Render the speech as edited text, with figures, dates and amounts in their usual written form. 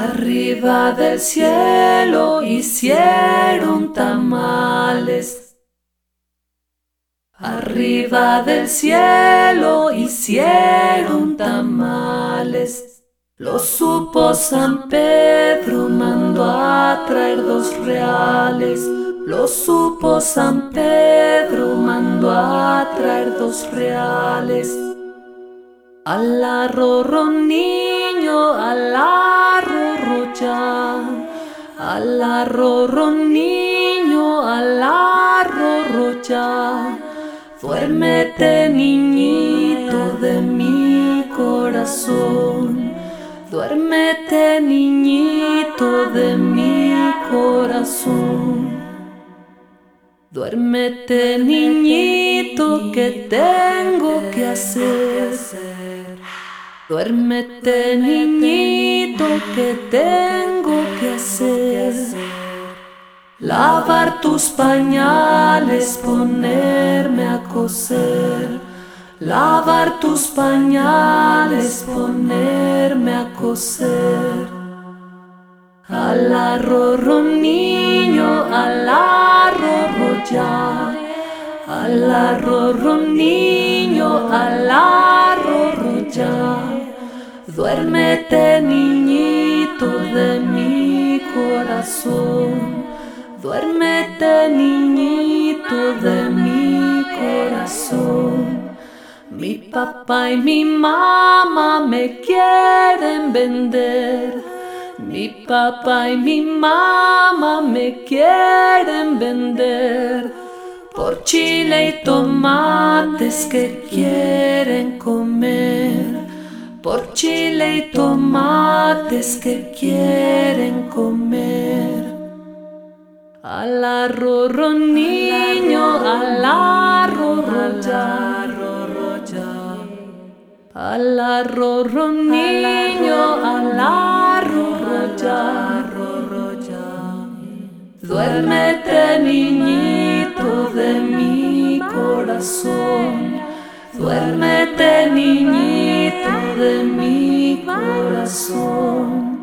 Arriba del cielo hicieron tamales. Arriba del cielo hicieron tamales. Lo supo San Pedro, mandó a traer 2 reales. Lo supo San Pedro, mandó a traer 2 reales. Alá rorro niño, alá rorro ya. Alá rorro niño, alá rorro ya. Duérmete niñito de mi corazón. Duérmete niñito de mi corazón. Duérmete niñito, que tengo que hacer. Duérmete niñito, que tengo que hacer. Lavar tus pañales, ponerme a coser. Lavar tus pañales, ponerme a coser. Alá rorro niño, alá rorro ya. Alá rorro niño, alá rorro ya. Duérmete niñito de mi corazón. Duérmete niñito de mi corazón. Mi papá y mi mamá me quieren vender. Mi papá y mi mamá me quieren vender por chile y tomates que quieren comer. Por chile y tomates que quieren comer. Alá rorro niño, alá rorro ya. Alá rorro niño, alá rorro ya. Duérmete niñito de mi corazón. Duérmete niñito de mi corazón.